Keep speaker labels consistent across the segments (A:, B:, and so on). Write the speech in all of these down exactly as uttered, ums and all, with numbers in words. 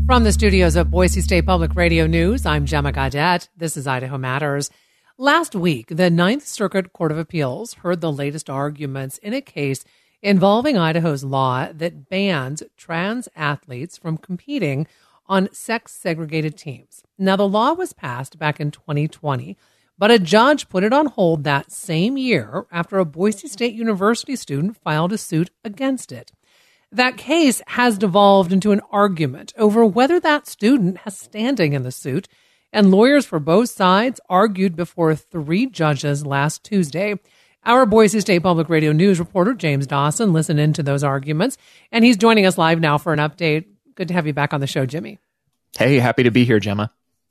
A: From the studios of Boise State Public Radio News, I'm Gemma Gaudette. This is Idaho Matters. Last week, the Ninth Circuit Court of Appeals heard the latest arguments in a case involving Idaho's law that bans trans athletes from competing on sex-segregated teams. Now, the law was passed back in twenty twenty, but a judge put it on hold that same year after a Boise State University student filed a suit against it. That case has devolved into an argument over whether that student has standing in the suit, and lawyers for both sides argued before three judges last Tuesday. Our Boise State Public Radio News reporter, James Dawson, listened into those arguments, and he's joining us live now for an update. Good to have you back on the show, Jimmy.
B: Hey, happy to be here, Gemma.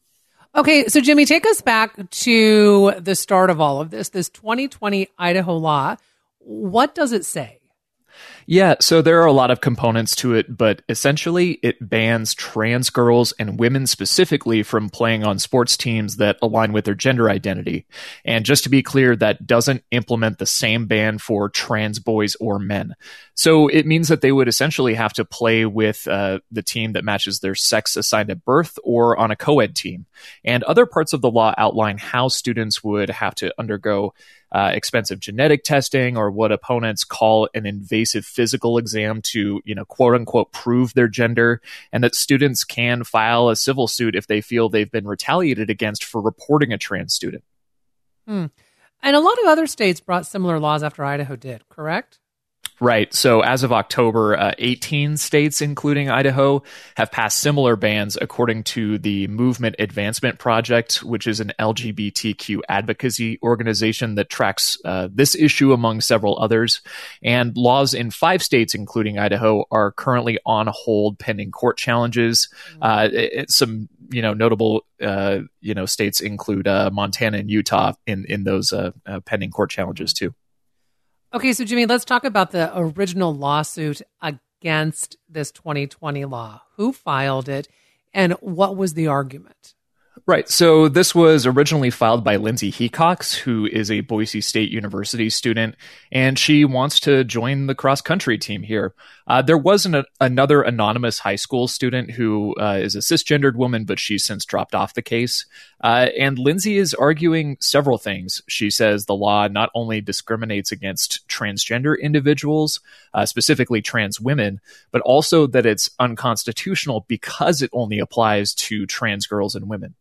A: Okay, so Jimmy, take us back to the start of all of this, this twenty twenty Idaho law. What does it say?
B: Yeah, so there are a lot of components to it, but essentially it bans trans girls and women specifically from playing on sports teams that align with their gender identity. And just to be clear, that doesn't implement the same ban for trans boys or men. So it means that they would essentially have to play with uh, the team that matches their sex assigned at birth or on a co-ed team. And other parts of the law outline how students would have to undergo Uh, expensive genetic testing, or what opponents call an invasive physical exam to, you know, quote unquote, prove their gender, and that students can file a civil suit if they feel they've been retaliated against for reporting a trans student.
A: Hmm. And a lot of other states brought similar laws after Idaho did, correct?
B: Right. So as of October, uh, eighteen states, including Idaho, have passed similar bans, according to the Movement Advancement Project, which is an L G B T Q advocacy organization that tracks uh, this issue among several others. And laws in five states, including Idaho, are currently on hold pending court challenges. Uh, it, some, you know, notable, uh, you know, states include uh, Montana and Utah in in those uh, uh, pending court challenges too.
A: Okay, so Jimmy, let's talk about the original lawsuit against this twenty twenty law. Who filed it, and what was the argument?
B: Right. So this was originally filed by Lindsay Hecox, who is a Boise State University student, and she wants to join the cross-country team here. Uh, there was an, a, another anonymous high school student who uh, is a cisgendered woman, but she's since dropped off the case. Uh, and Lindsay is arguing several things. She says the law not only discriminates against transgender individuals, uh, specifically trans women, but also that it's unconstitutional because it only applies to trans girls and women.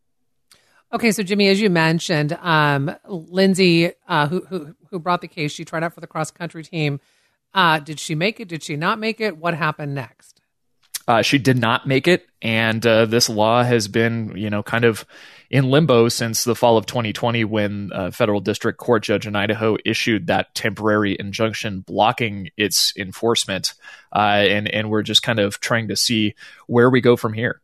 A: Okay, so Jimmy, as you mentioned, um, Lindsay, uh, who, who who brought the case, she tried out for the cross-country team. Uh, did she make it? Did she not make it? What happened next?
B: Uh, she did not make it, and uh, this law has been, you know, kind of in limbo since the fall of twenty twenty, when a federal district court judge in Idaho issued that temporary injunction blocking its enforcement, uh, and and we're just kind of trying to see where we go from here.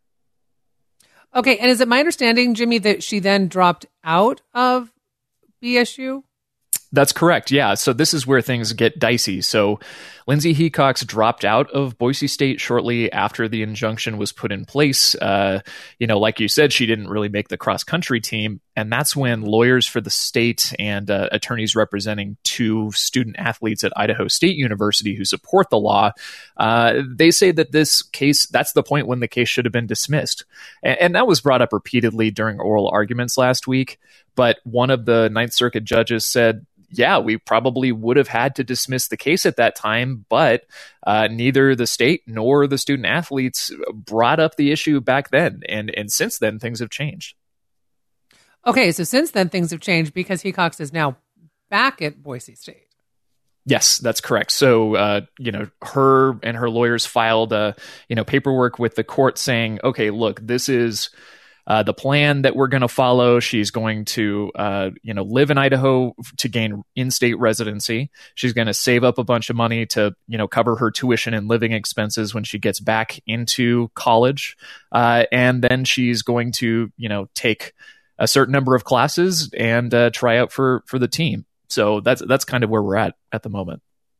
A: Okay, and is it my understanding, Jimmy, that she then dropped out of B S U?
B: That's correct, yeah. So this is where things get dicey. So Lindsay Hecox dropped out of Boise State shortly after the injunction was put in place. Uh, you know, like you said, she didn't really make the cross-country team, and that's when lawyers for the state and uh, attorneys representing two student athletes at Idaho State University who support the law, uh, they say that this case, that's the point when the case should have been dismissed. And, and that was brought up repeatedly during oral arguments last week. But one of the Ninth Circuit judges said, yeah, we probably would have had to dismiss the case at that time, but uh, neither the state nor the student athletes brought up the issue back then. And, and since then, things have changed.
A: Okay, so since then, things have changed because Hecox is now back at Boise State.
B: Yes, that's correct. So, uh, you know, her and her lawyers filed, uh, you know, paperwork with the court saying, okay, look, this is Uh, the plan that we're going to follow. She's going to, uh, you know, live in Idaho to gain in-state residency. She's going to save up a bunch of money to, you know, cover her tuition and living expenses when she gets back into college. Uh, and then she's going to, you know, take a certain number of classes and uh, try out for, for the team. So that's, that's kind of where we're at at the moment.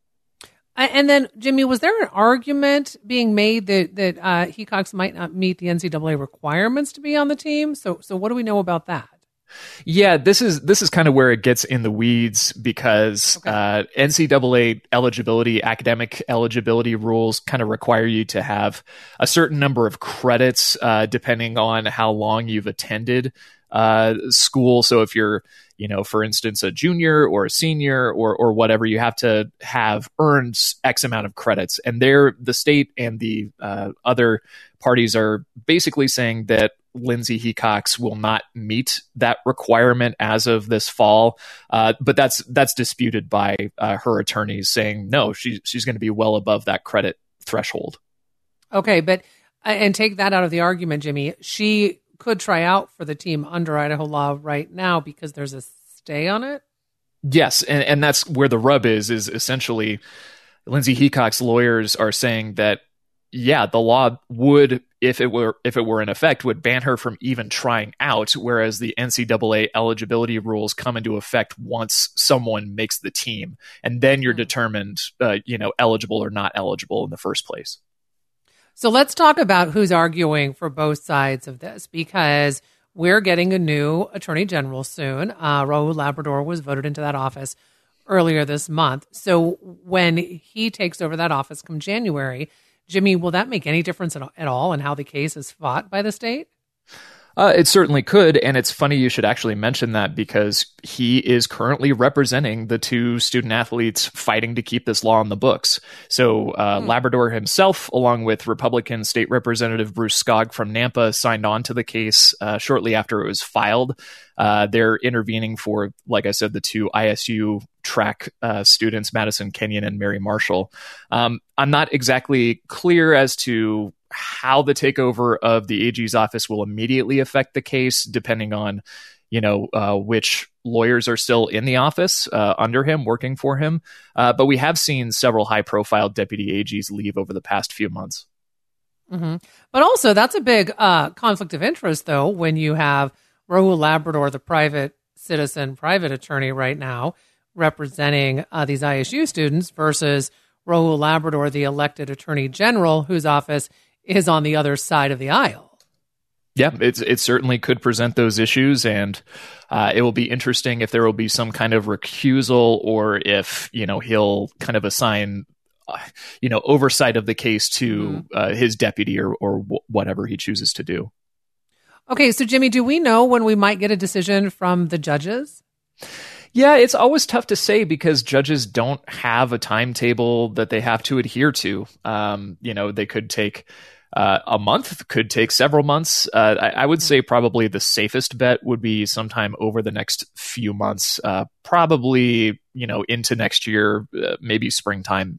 A: And then, Jimmy, was there an argument being made that that uh, Hecox might not meet the N C double A requirements to be on the team? So, so what do we know about that?
B: Yeah, this is this is kind of where it gets in the weeds because okay. uh, N C double A eligibility, academic eligibility rules kind of require you to have a certain number of credits uh, depending on how long you've attended uh, school. So if you're, you know, for instance, a junior or a senior or or whatever, you have to have earned X amount of credits. And there, the state and the uh, other parties are basically saying that Lindsay Hecox will not meet that requirement as of this fall, uh, but that's that's disputed by uh, her attorneys, saying no, she, she's going to be well above that credit threshold.
A: Okay, but and take that out of the argument, Jimmy. She could try out for the team under Idaho law right now because there's a stay on it.
B: Yes, and, and that's where the rub is. Is essentially Lindsay Hecox lawyers are saying that yeah, the law would, if it were if it were in effect, would ban her from even trying out, whereas the N C double A eligibility rules come into effect once someone makes the team, and then you're determined, uh, you know, eligible or not eligible in the first place.
A: So let's talk about who's arguing for both sides of this, because we're getting a new attorney general soon. Uh, Rahul Labrador was voted into that office earlier this month. So when he takes over that office come January, Jimmy, will that make any difference at all in how the case is fought by the state?
B: Uh, it certainly could, and it's funny you should actually mention that because he is currently representing the two student athletes fighting to keep this law on the books. So uh, hmm. Labrador himself, along with Republican State Representative Bruce Skog from Nampa, signed on to the case uh, shortly after it was filed. Uh, they're intervening for, like I said, the two I S U track uh, students, Madison Kenyon and Mary Marshall. Um, I'm not exactly clear as to how the takeover of the A G's office will immediately affect the case, depending on, you know, uh, which lawyers are still in the office uh, under him, working for him. Uh, but we have seen several high-profile deputy A Gs leave over the past few months.
A: Mm-hmm. But also, that's a big uh, conflict of interest, though, when you have Rahul Labrador, the private citizen, private attorney right now, representing uh, these I S U students versus Rahul Labrador, the elected attorney general, whose office is on the other side of the aisle.
B: Yeah, it's, it certainly could present those issues, and uh, it will be interesting if there will be some kind of recusal or if, you know, he'll kind of assign, uh, you know, oversight of the case to mm-hmm. uh, his deputy or, or w- whatever he chooses to do.
A: Okay, so Jimmy, do we know when we might get a decision from the judges?
B: Yeah, it's always tough to say because judges don't have a timetable that they have to adhere to. Um, you know, they could take uh, a month, could take several months. Uh, I, I would say probably the safest bet would be sometime over the next few months, uh, probably, you know, into next year, uh, maybe springtime.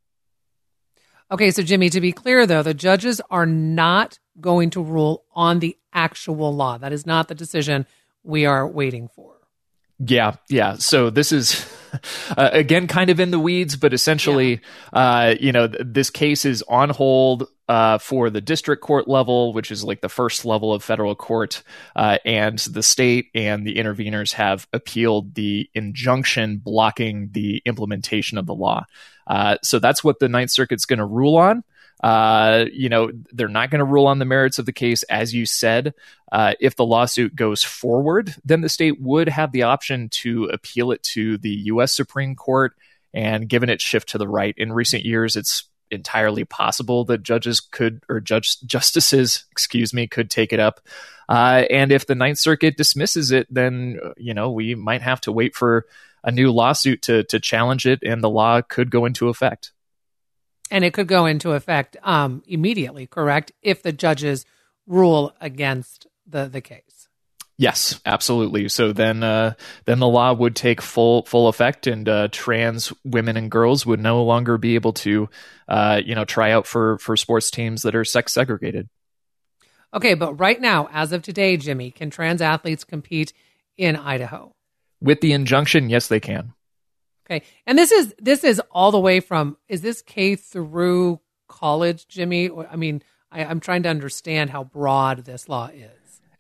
A: Okay, so Jimmy, to be clear, though, the judges are not going to rule on the actual law. That is not the decision we are waiting for.
B: Yeah, yeah. So this is, uh, again, kind of in the weeds, but essentially, yeah. uh, you know, th- this case is on hold uh, for the district court level, which is like the first level of federal court, uh, and the state and the interveners have appealed the injunction blocking the implementation of the law. Uh, so that's what the Ninth Circuit's going to rule on. Uh, you know, they're not going to rule on the merits of the case, as you said. Uh, if the lawsuit goes forward, then the state would have the option to appeal it to the U S Supreme Court. And given its shift to the right in recent years, it's entirely possible that judges could, or judge justices, excuse me, could take it up. Uh, and if the Ninth Circuit dismisses it, then, you know, we might have to wait for a new lawsuit to to challenge it, and the law could go into effect.
A: And it could go into effect um, immediately, correct, if the judges rule against the, the case?
B: Yes, absolutely. So then uh, then the law would take full full effect, and uh, trans women and girls would no longer be able to uh, you know, try out for, for sports teams that are sex segregated.
A: Okay, but right now, as of today, Jimmy, can trans athletes compete in Idaho?
B: With the injunction, yes, they can.
A: Okay. And this is this is all the way from, is this K through college, Jimmy? I mean, I, I'm trying to understand how broad this law is.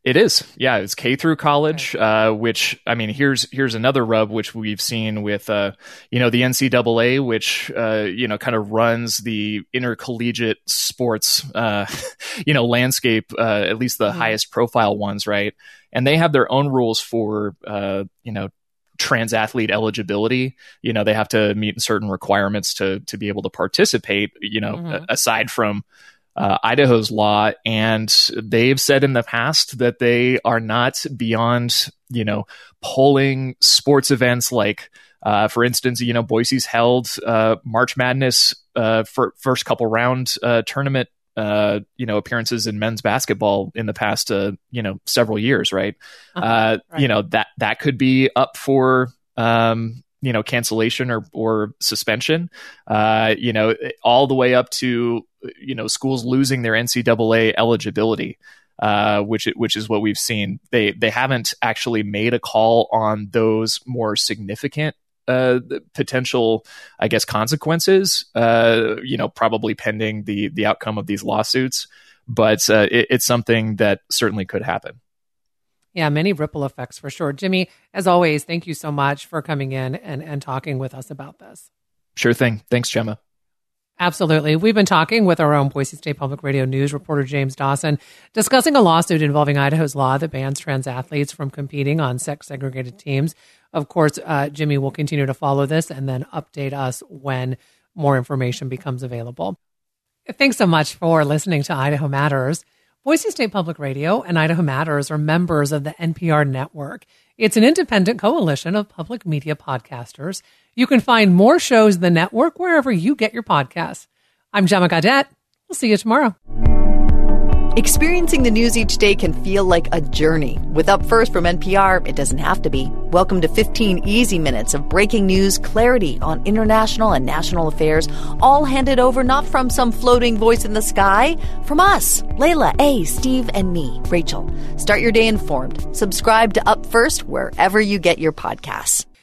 B: It is. Yeah, it's K through college, uh, which, I mean, here's here's another rub, which we've seen with, uh, you know, the N C double A, which, uh, you know, kind of runs the intercollegiate sports, uh, you know, landscape, uh, at least the mm-hmm. highest profile ones, right? And they have their own rules for, uh, you know, trans athlete eligibility. You know, they have to meet certain requirements to to be able to participate, you know, mm-hmm. aside from Uh, Idaho's law, and they've said in the past that they are not beyond, you know, polling sports events like, uh, for instance, you know, Boise's held uh, March Madness uh, for first couple round uh, tournament, uh, you know, appearances in men's basketball in the past, uh, you know, several years, right? Uh-huh. Uh, right? You know, that that could be up for um, you know, cancellation or or suspension. Uh, you know, all the way up to, you know, schools losing their N C double A eligibility, uh, which which is what we've seen. They they haven't actually made a call on those more significant uh, potential, I guess, consequences. Uh, you know, probably pending the the outcome of these lawsuits, but uh, it, it's something that certainly could happen.
A: Yeah, many ripple effects for sure. Jimmy, as always, thank you so much for coming in and, and talking with us about this.
B: Sure thing. Thanks, Gemma.
A: Absolutely. We've been talking with our own Boise State Public Radio News reporter, James Dawson, discussing a lawsuit involving Idaho's law that bans trans athletes from competing on sex-segregated teams. Of course, uh, Jimmy will continue to follow this and then update us when more information becomes available. Thanks so much for listening to Idaho Matters. Boise State Public Radio and Idaho Matters are members of the N P R network. It's an independent coalition of public media podcasters. You can find more shows in the network wherever you get your podcasts. I'm Gemma Gaudette. We'll see you tomorrow.
C: Experiencing the news each day can feel like a journey. With Up First from N P R, it doesn't have to be. Welcome to fifteen easy minutes of breaking news, clarity on international and national affairs, all handed over not from some floating voice in the sky, from us, Layla, A, Steve, and me, Rachel. Start your day informed. Subscribe to Up First wherever you get your podcasts.